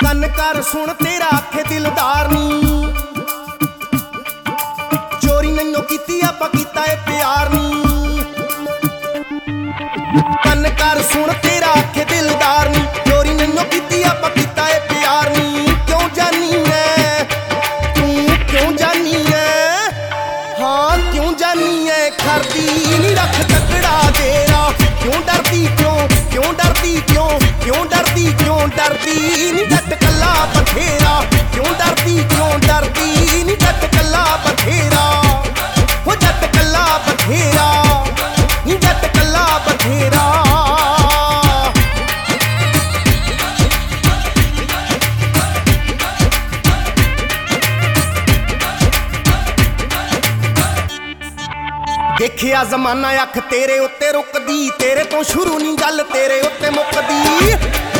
ਕੰਨ ਕਰ ਸੁਣ ਤੇਰਾ ਆਖੇ ਦਿਲਦਾਰ ਨੀ, ਚੋਰੀ ਨਹੀਂਓ ਕੀਤੀ ਆਪਾਂ ਕੀਤਾ ਏ ਪਿਆਰ ਨੀ। ਕੰਨ ਕਰ ਸੁਣ ਤੇਰਾ ਆਖੇ ਦਿਲਦਾਰ ਨੀ, ਚੋਰੀ ਨਹੀਂਓ ਕੀਤੀ ਆਪਾਂ ਕੀਤਾ ਏ ਪਿਆਰ ਨੀ। ਕਿਉਂ ਜਾਨੀ ਐ ਤੂੰ, ਕਿਉਂ ਜਾਨੀ ਐ, ਹਾਂ ਕਿਉਂ ਜਾਨੀ ਐ, ਖਰਦੀ ਨੀ ਰੱਖ ਤਕੜਾ ਤੇਰਾ। ਕਿਉਂ ਡਰਦੀ ਕਿਉਂ, ਕਿਉਂ ਡਰਦੀ ਕਿਉਂ, ਕਿਉਂ ਡਰਦੀ ਕਿਉਂ, ਡਰਦੀ ਨੀ ਜੱਟ ਕੱਲਾ ਬਥੇਰਾ। ਕਿਉਂ ਡਰਦੀ ਕਿਉਂ, ਡਰਦੀ ਨੀ ਜੱਟ ਕੱਲਾ ਬਥੇਰਾ। ਹੋ ਜੱਟ ਕੱਲਾ ਬਥੇਰਾ, ਨੀ ਜੱਟ ਕੱਲਾ ਬਥੇਰਾ। ਦੇਖਿਆ ਜ਼ਮਾਨਾ ਅੱਖ ਤੇਰੇ ਉੱਤੇ ਰੁਕਦੀ, ਤੇਰੇ ਤੋਂ ਸ਼ੁਰੂ ਨੀ ਗੱਲ ਤੇਰੇ ਉੱਤੇ ਮੁੱਕਦੀ।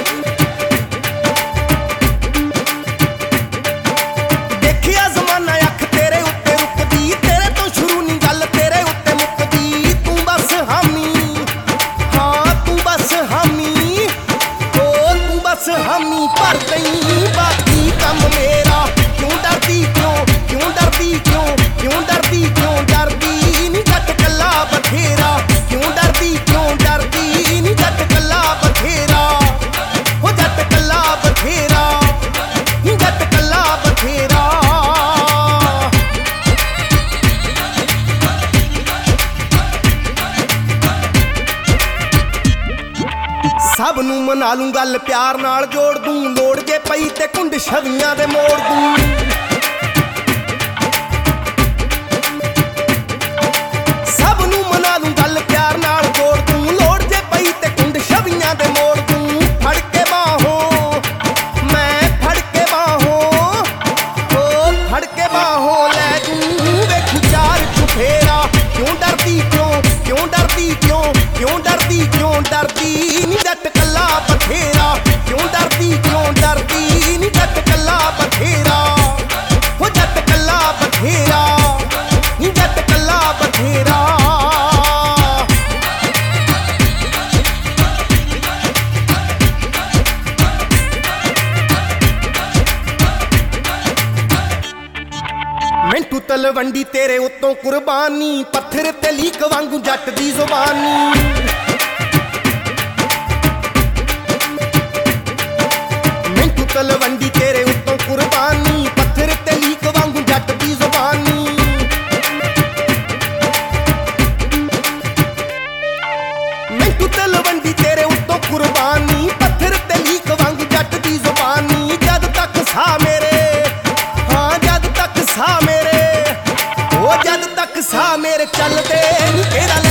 ਦੇਖਿਆ ਜ਼ਮਾਨਾ ਅੱਖ ਤੇਰੇ ਉੱਤੇ ਰੁਕਦੀ, ਤੇਰੇ ਤੋਂ ਸ਼ੁਰੂ ਨੀ ਗੱਲ ਤੇਰੇ ਉੱਤੇ ਮੁੱਕਦੀ। ਤੂੰ ਬਸ ਹਾਮੀ, ਹਾਂ ਤੂੰ ਬਸ ਹਾਮੀ, ਓ ਤੂੰ ਬਸ ਹਾਮੀ ਭਰ ਦਈਂ ਬਾਕੀ ਕੰਮ ਮੇਰਾ। ਕਿਉਂ ਡਰਦੀ ਕਿਉਂ, ਕਿਉਂ ਡਰਦੀ ਕਿਉਂ, ਕਿਉਂ ਡਰਦੀ ਕਿਉਂ, ਡਰਦੀ ਨੀ ਜੱਟ ਕੱਲਾ ਬਥੇਰਾ। ਕਿਉਂ ਡਰਦੀ ਕਿਉਂ, ਡਰਦੀ ਨੀ ਜੱਟ ਕੱਲਾ ਬਥੇਰਾ। ਹੋ ਜੱਟ ਕੱਲਾ ਬਥੇਰਾ, ਨੀ ਜੱਟ ਕੱਲਾ ਬਥੇਰਾ। ਸਭ ਨੂੰ ਮਨਾ ਲੂੰ ਗੱਲ ਪਿਆਰ ਨਾਲ ਜੋੜ ਦੂੰ, ਲੋੜ ਜੇ ਪਈ ਤੇ ਕੁੰਡ ਛਵੀਆਂ ਦੇ ਮੋੜ ਦੂੰ। ਸਭ ਨੂੰ ਮਨਾ ਲੂੰ ਗੱਲ ਪਿਆਰ ਨਾਲ ਜੋੜ ਦੂੰ, ਲੋੜ ਜੇ ਪਈ ਤੇ ਕੁੰਡ ਛਵੀਆਂ ਦੇ ਮੋੜ ਦੂੰ। ਫੜ ਕੇ ਬਾਹੋਂ ਮੈਂ, ਫੜ ਕੇ ਬਾਹੋਂ, ਓ ਫੜ ਕੇ ਬਾਹੋਂ ਲੈ ਦੂੰ ਵੇਖੂ ਚਾਰ ਚੁਫੇਰਾ। ਕਿਉਂ ਡਰਦੀ ਕਿਉਂ, ਕਿਉਂ ਡਰਦੀ ਕਿਉਂ, ਕਿਉਂ ਡਰਦੀ ਕਿਉਂ, ਡਰਦੀ ਨੀ ਜੱਟ ਕੱਲਾ ਬਥੇਰਾ। ਕਿਉਂ ਡਰਦੀ ਕਿਉਂ, ਡਰਦੀ ਨੀ ਜੱਟ ਕੱਲਾ ਬਥੇਰਾ। ਹੋ ਜੱਟ ਕੱਲਾ ਬਥੇਰਾ, ਨੀ ਜੱਟ ਕੱਲਾ ਬਥੇਰਾ। ਮਿੰਟੂ ਤਲਵੰਡੀ ਤੇਰੇ ਉੱਤੋਂ ਕੁਰਬਾਨੀ, ਪੱਥਰ ਤੇ ਲੀਕ ਵਾਂਗੂ ਜੱਟ ਦੀ ਜ਼ੁਬਾਨੀ। ਮਿੰਟੂ ਤਲਵੰਡੀ ਤੇਰੇ ਉੱਤੋਂ ਕੁਰਬਾਨੀ, ਪੱਥਰ ਤੇ ਲੀਕ ਵਾਂਗੂ ਜੱਟ ਦੀ ਜ਼ੁਬਾਨੀ। ਮਿੰਟੂ ਤਲਵੰਡੀ ਤੇਰੇ ਉੱਤੋਂ ਕੁਰਬਾਨੀ, ਪੱਥਰ ਤੇ ਲੀਕ ਵਾਂਗੂ ਜੱਟ ਦੀ ਜ਼ੁਬਾਨੀ। ਜਦ ਤੱਕ ਸਾਹ ਮੇਰੇ, ਹਾਂ ਜਦ ਤੱਕ ਸਾਹ ਮੇਰੇ, ਉਹ ਜਦ ਤੱਕ ਸਾਹ ਮੇਰੇ ਚੱਲਦੇ ਨੀ ਤੇਰਾ